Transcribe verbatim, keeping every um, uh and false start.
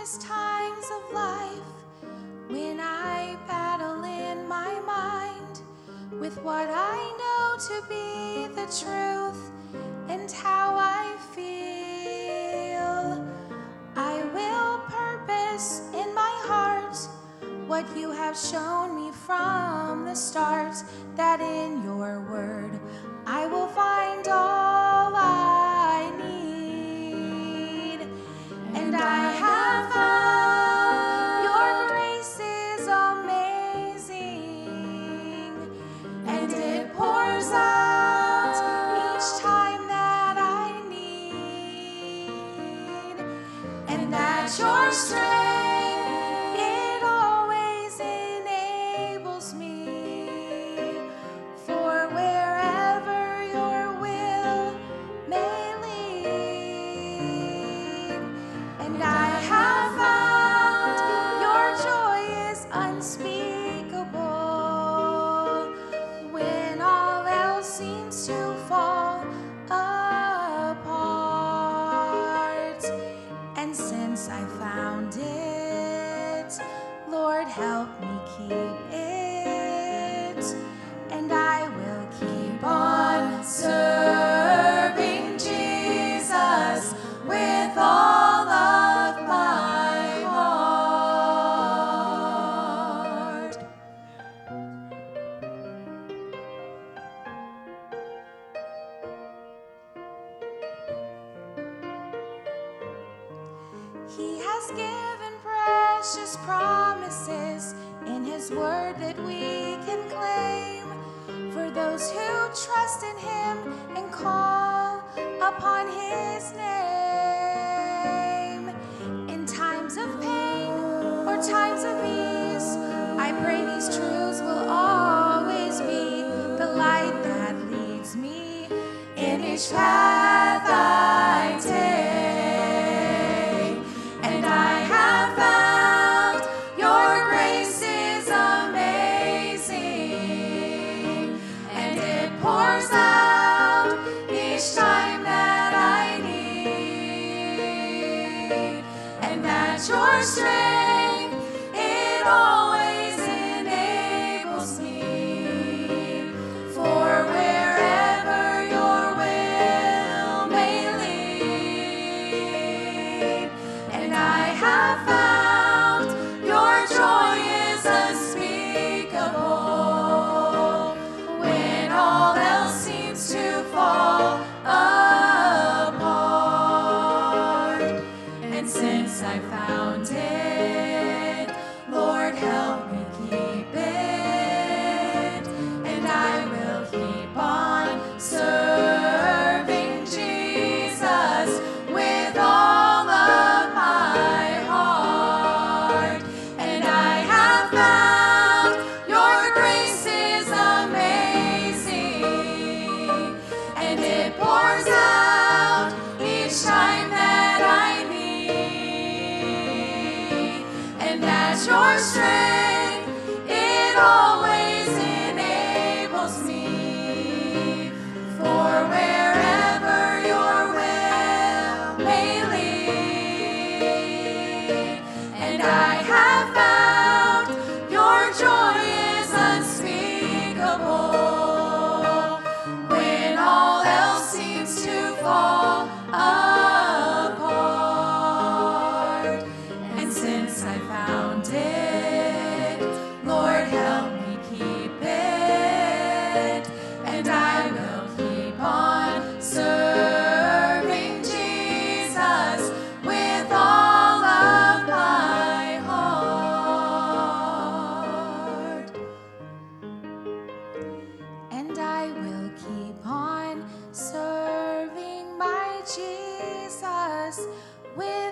darkest times of life, when I battle in my mind with what I know to be the truth and how I feel, I will purpose in my heart what you have shown me from the start, that in your word I will find all I need. And I have found your grace is amazing, and it pours out each time that I need, and that your strength, it always enables me for wherever your will may lead. And I have found your joy is unspeakable when all else seems to fall apart. And since I found it, Lord, help me keep it, and I will keep on serving Jesus with all of my heart. He has given precious promises in his word that we can claim for those who trust in him and call upon his name. In times of pain or times of ease, I pray these truths will always be the light that leads me in each path I take. And I have found your grace is amazing, and it pours out each time that I need, and that your strength, it always enables me for wherever your will may lead. And I have found your joy is unspeakable when all else seems to fall apart. And since I found it, Lord, help me keep it, and I will keep on serving Jesus with all of my heart. And I have found your grace is amazing, and it pours out each time that I need, and that your strength, it always enables me for wherever your will may lead. And I have found your joy is unspeakable when all else seems to fall apart. And since I found it, Lord, help me keep it, and I will keep on serving Jesus with all of my heart. And I will keep on serving my Jesus with